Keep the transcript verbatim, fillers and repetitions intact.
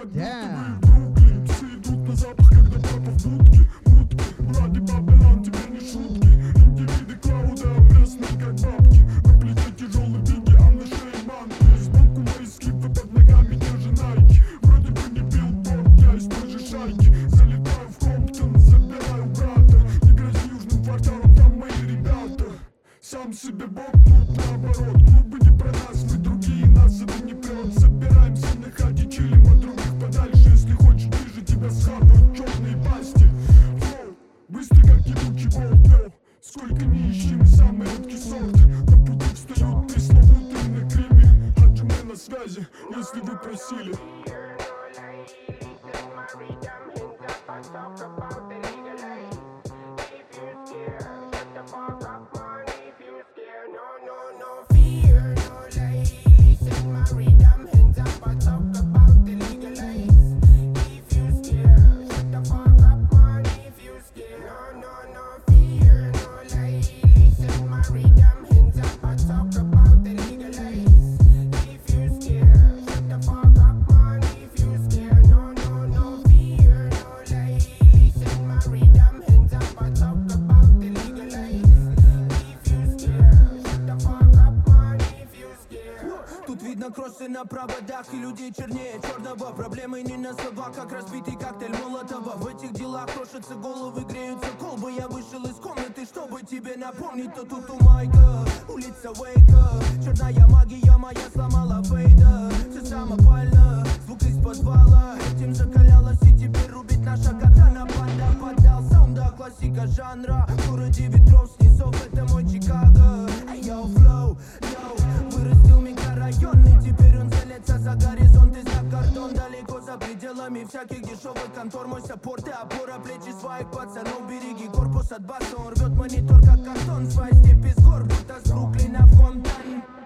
Damn. Бруклин, все идут на запах, когда папа в будке. Будки, Влади Бабилан, теперь не шутки. Индивиды Клауда, местные как бабки. На плече тяжелый бинги, а на шее манки. Сбоку мои скифы, под ногами держи найки. Вроде бы не билборд, я из той же шайки. Залетаю в Комптон, забираю брата. Не грози южным кварталом, там мои ребята. Сам себе бог, тут наоборот. Клубы не про нас, мы другие, нас это не прет. Собираемся на хате, чилим от других подальше. Если хочешь ближе, тебя схапают черные пасти. Флоу, быстрый как ебучий болт, йоу. Сколько не ищи, мы самый редкий сорт. На пути встают пресловутые на криме. Аджимы на связи, если вы просили. Тут видно кроссы на проводах и людей чернее черного. Проблемы не на словах, как разбитый коктейль Молотова. В этих делах крошатся головы, греются колбы. Я вышел из комнаты, чтобы тебе напомнить, то тут у Майка улица Уэйка. Черная магия моя сломала Фейда. Все самопально, звук из подвала. Этим закалялась и теперь рубит наша катана. Панда поддал саунда, классика жанра. В городе ветров, снизов, это мой Чикаго. Эй, йоу, флоу, йоу, вырастил микрорайон. И теперь он целится за горизонт и за кордон. Далеко за пределами всяких дешевых контор. Мой саппорт и опора, плечи своих пацанов. Береги корпус от баса, он рвет монитор как картон. Свои степи с гор, будто с Бруклина в Комптон.